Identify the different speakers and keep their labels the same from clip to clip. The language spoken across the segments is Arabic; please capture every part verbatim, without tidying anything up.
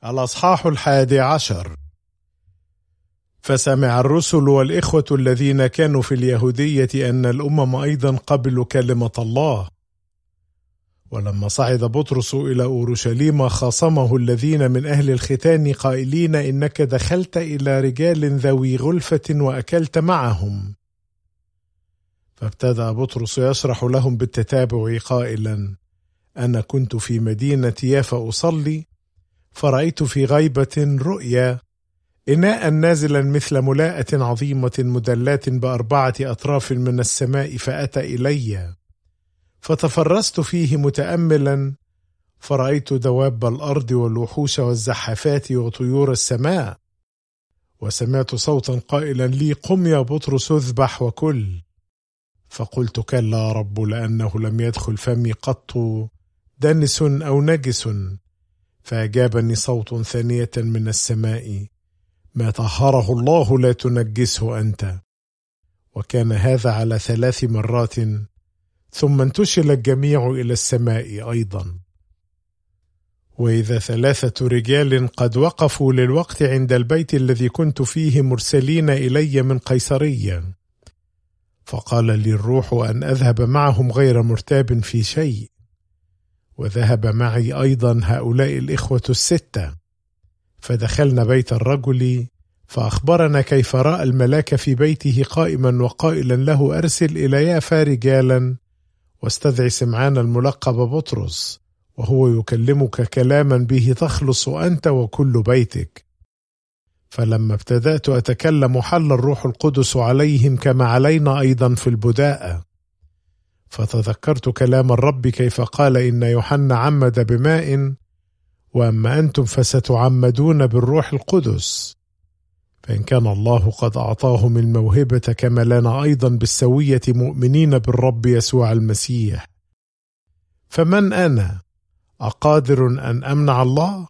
Speaker 1: الأصحاح الحادي عشر. فسمع الرسل والإخوة الذين كانوا في اليهودية أن الأمم أيضا قبلوا كلمة الله. ولما صعد بطرس إلى أورشليم خاصمه الذين من أهل الختان قائلين: إنك دخلت إلى رجال ذوي غلفة وأكلت معهم. فابتدأ بطرس يشرح لهم بالتتابع قائلا: أنا كنت في مدينة يافا أصلي، فرأيت في غيبة رؤيا إناء نازلا مثل ملاءة عظيمة مدلاة بأربعة أطراف من السماء، فأتى إلي، فتفرست فيه متأملا، فرأيت دواب الأرض والوحوش والزحافات وطيور السماء، وسمعت صوتا قائلا لي: قم يا بطرس اذبح وكل. فقلت: كلا يا رب، لأنه لم يدخل فمي قط دنس أو نجس. فأجابني صوت ثانية من السماء: ما طهره الله لا تنجسه أنت. وكان هذا على ثلاث مرات، ثم انتشل الجميع إلى السماء أيضا. وإذا ثلاثة رجال قد وقفوا للوقت عند البيت الذي كنت فيه مرسلين إلي من قيصرية، فقال لي الروح أن أذهب معهم غير مرتاب في شيء. وذهب معي أيضا هؤلاء الإخوة الستة، فدخلنا بيت الرجل، فأخبرنا كيف رأى الملاك في بيته قائما وقائلا له: أرسل إلى يافا رجالا واستدعي سمعان الملقب بطرس، وهو يكلمك كلاما به تخلص أنت وكل بيتك. فلما ابتدأت أتكلم حل الروح القدس عليهم كما علينا أيضا في البداءة. فتذكرت كلام الرب كيف قال: إن يوحنا عمد بماء، وأما أنتم فستعمدون بالروح القدس. فإن كان الله قد أعطاهم الموهبة كما لنا أيضا بالسوية مؤمنين بالرب يسوع المسيح، فمن أنا أقادر أن أمنع الله؟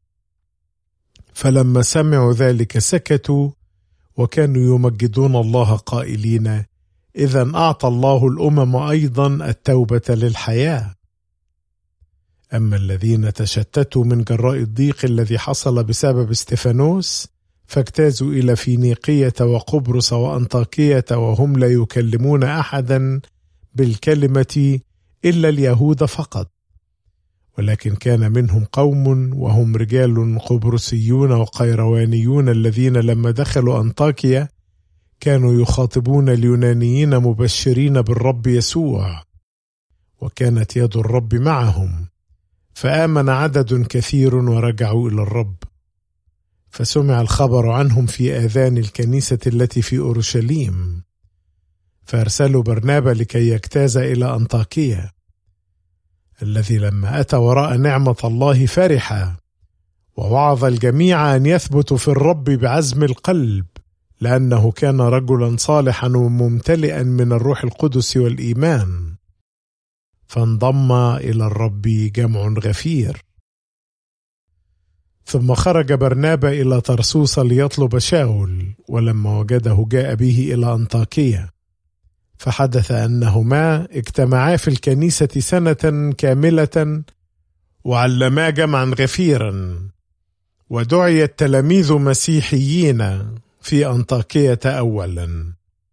Speaker 1: فلما سمعوا ذلك سكتوا، وكانوا يمجدون الله قائلين: إذن أعطى الله الأمم أيضا التوبة للحياة. أما الذين تشتتوا من جراء الضيق الذي حصل بسبب استفانوس، فاجتازوا إلى فينيقية وقبرص وأنطاكية، وهم لا يكلمون أحدا بالكلمة إلا اليهود فقط. ولكن كان منهم قوم وهم رجال قبرصيون وقيروانيون، الذين لما دخلوا أنطاكية كانوا يخاطبون اليونانيين مبشرين بالرب يسوع، وكانت يد الرب معهم، فآمن عدد كثير ورجعوا إلى الرب. فسمع الخبر عنهم في آذان الكنيسة التي في أورشليم، فأرسلوا برنابا لكي يجتاز إلى أنطاكية، الذي لما أتى وراء نعمة الله فرح، ووعظ الجميع أن يثبتوا في الرب بعزم القلب، لأنه كان رجلا صالحا وممتلئا من الروح القدس والإيمان. فانضم إلى الرب جمع غفير. ثم خرج برنابا إلى طرسوس ليطلب شاول، ولما وجده جاء به إلى أنطاكية. فحدث أنهما اجتمعا في الكنيسة سنة كاملة، وعلما جمعا غفيرا، ودعي التلاميذ مسيحيين في أنطاكية أولا.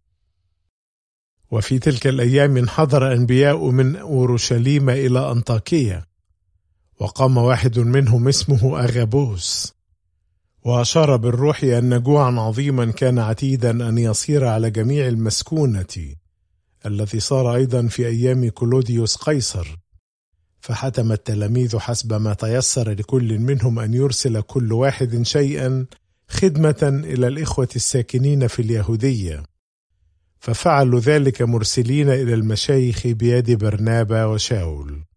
Speaker 1: وفي تلك الأيام انحدر أنبياء من أورشليم إلى أنطاكية، وقام واحد منهم اسمه أغابوس، وأشار بالروح أن جوعا عظيما كان عتيدا أن يصير على جميع المسكونة، الذي صار أيضا في أيام كلوديوس قيصر. فحتم التلاميذ حسب ما تيسر لكل منهم أن يرسل كل واحد شيئا خدمة إلى الإخوة الساكنين في اليهودية. ففعلوا ذلك مرسلين إلى المشايخ بيد برنابا وشاول.